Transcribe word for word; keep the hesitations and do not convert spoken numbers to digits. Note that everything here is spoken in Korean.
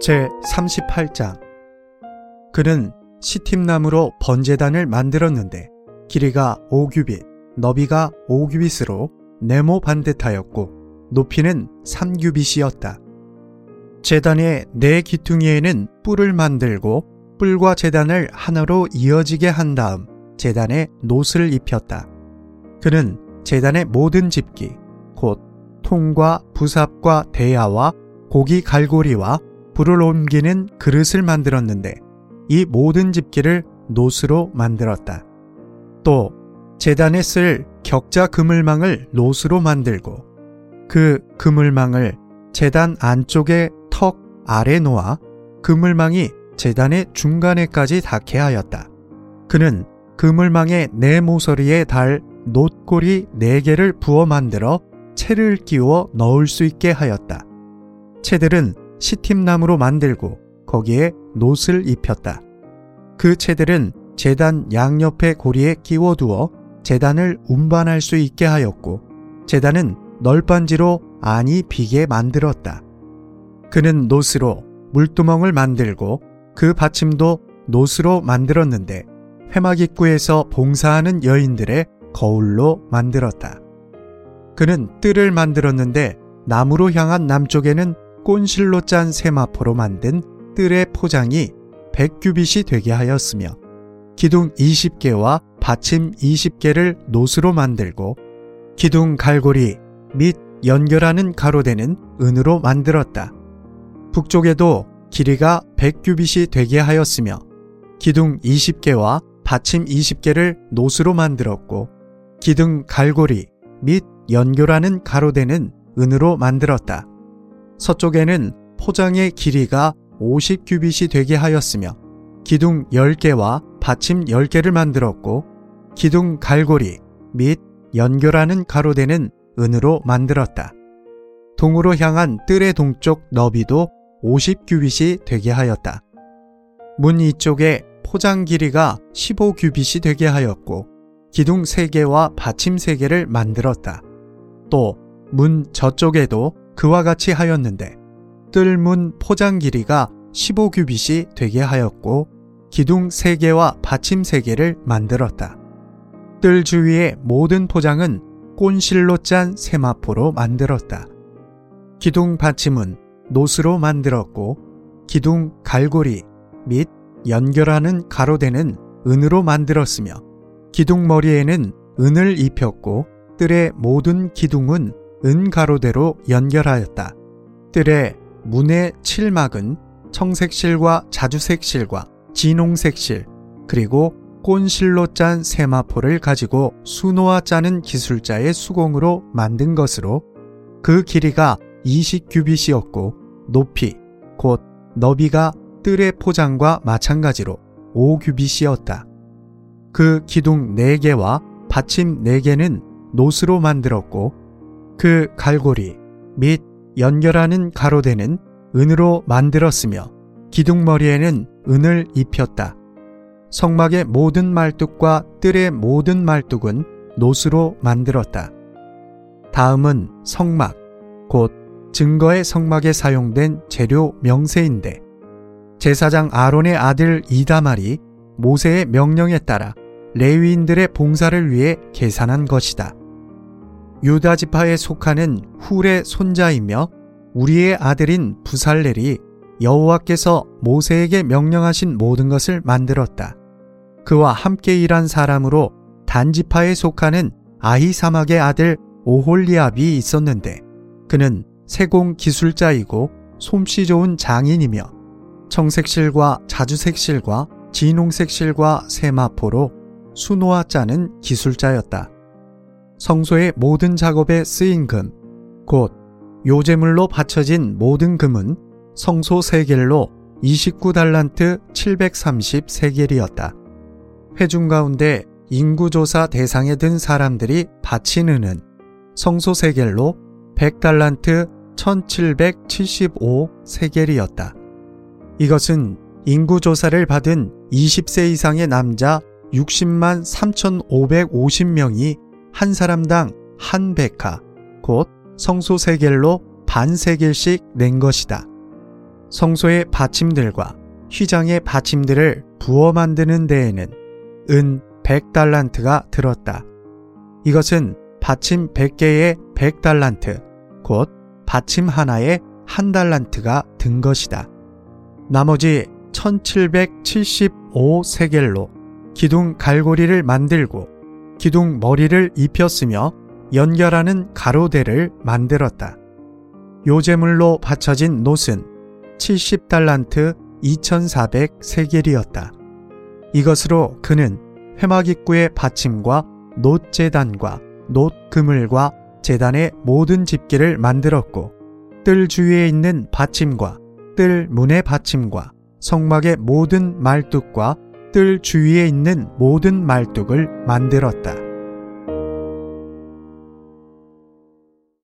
제삼십팔 장. 그는 시팀나무로 번제단을 만들었는데 길이가 오 규빗, 너비가 오 규빗으로 네모 반듯하였고 높이는 삼 규빗이었다. 제단의 네 기퉁이에는 뿔을 만들고 뿔과 제단을 하나로 이어지게 한 다음 제단에 놋을 입혔다. 그는 제단의 모든 집기, 곧 통과 부삽과 대야와 고기 갈고리와 불을 옮기는 그릇을 만들었는데 이 모든 집기를 놋으로 만들었다. 또 제단에 쓸 격자 그물망을 놋으로 만들고 그 그물망을 제단 안쪽에 턱 아래 놓아 그물망이 제단의 중간에까지 닿게 하였다. 그는 그물망의 네 모서리에 달 놋고리 네 개를 부어 만들어 채를 끼워 넣을 수 있게 하였다. 채들은 시팀나무로 만들고 거기에 놋을 입혔다. 그 채들은 제단 양옆의 고리에 끼워두어 제단을 운반할 수 있게 하였고 제단은 널빤지로 안이 비게 만들었다. 그는 놋으로 물두멍을 만들고 그 받침도 놋으로 만들었는데 회막 입구에서 봉사하는 여인들의 거울로 만들었다. 그는 뜰을 만들었는데 나무로 향한 남쪽에는 꼰실로 짠 세마포로 만든 뜰의 포장이 백 규빗이 되게 하였으며 기둥 이십 개와 받침 이십 개를 놋으로 만들고 기둥 갈고리 및 연결하는 가로대는 은으로 만들었다. 북쪽에도 길이가 백 규빗이 되게 하였으며 기둥 이십 개와 받침 이십 개를 놋으로 만들었고 기둥 갈고리 및 연결하는 가로대는 은으로 만들었다. 서쪽에는 포장의 길이가 오십 규빗이 되게 하였으며 기둥 열 개와 받침 열 개를 만들었고 기둥 갈고리 및 연결하는 가로대는 은으로 만들었다. 동으로 향한 뜰의 동쪽 너비도 오십 규빗이 되게 하였다. 문 이쪽에 포장 길이가 십오 규빗이 되게 하였고 기둥 세 개와 받침 세 개를 만들었다. 또 문 저쪽에도 그와 같이 하였는데 뜰문 포장 길이가 십오 규빗이 되게 하였고 기둥 세 개와 받침 세 개를 만들었다. 뜰 주위의 모든 포장은 꼰실로 짠 세마포로 만들었다. 기둥 받침은 놋으로 만들었고 기둥 갈고리 및 연결하는 가로대는 은으로 만들었으며 기둥 머리에는 은을 입혔고 뜰의 모든 기둥은 은 가로대로 연결하였다. 뜰의 문의 칠막은 청색실과 자주색실과 진홍색실 그리고 꼰실로 짠 세마포를 가지고 수놓아 짜는 기술자의 수공으로 만든 것으로 그 길이가 이십 규빗이었고 높이 곧 너비가 뜰의 포장과 마찬가지로 오 규빗이었다. 그 기둥 네 개와 받침 네 개는 놋으로 만들었고 그 갈고리 및 연결하는 가로대는 은으로 만들었으며 기둥머리에는 은을 입혔다. 성막의 모든 말뚝과 뜰의 모든 말뚝은 놋으로 만들었다. 다음은 성막, 곧 증거의 성막에 사용된 재료 명세인데 제사장 아론의 아들 이다말이 모세의 명령에 따라 레위인들의 봉사를 위해 계산한 것이다. 유다 지파에 속하는 훌의 손자이며 우리의 아들인 부살렐이 여호와께서 모세에게 명령하신 모든 것을 만들었다. 그와 함께 일한 사람으로 단 지파에 속하는 아히사막의 아들 오홀리압이 있었는데 그는 세공 기술자이고 솜씨 좋은 장인이며 청색실과 자주색실과 진홍색실과 세마포로 수놓아 짜는 기술자였다. 성소의 모든 작업에 쓰인 금, 곧 요제물로 바쳐진 모든 금은 성소 세겔로 이십구 달란트 칠백삼십 세겔이었다. 회중 가운데 인구조사 대상에 든 사람들이 바친 은은 성소 세겔로 백 달란트 천칠백칠십오 세겔이었다. 이것은 인구조사를 받은 이십 세 이상의 남자 육십만 삼천오백오십 명이 한 사람당 한 베카, 곧 성소 세겔로 반 세겔씩 낸 것이다. 성소의 받침들과 휘장의 받침들을 부어 만드는 데에는 은 백 달란트가 들었다. 이것은 받침 백 개에 백 달란트, 곧 받침 하나에 한 달란트가 든 것이다. 나머지 천칠백칠십오 세겔로 기둥 갈고리를 만들고 기둥 머리를 입혔으며 연결하는 가로대를 만들었다. 요제물로 바쳐진 놋은 칠십 달란트 이천사백 세겔이었다. 이것으로 그는 회막 입구의 받침과 놋제단과 놋그물과 제단의 모든 집기를 만들었고 뜰 주위에 있는 받침과 뜰 문의 받침과 성막의 모든 말뚝과 뜰 주위에 있는 모든 말뚝을 만들었다.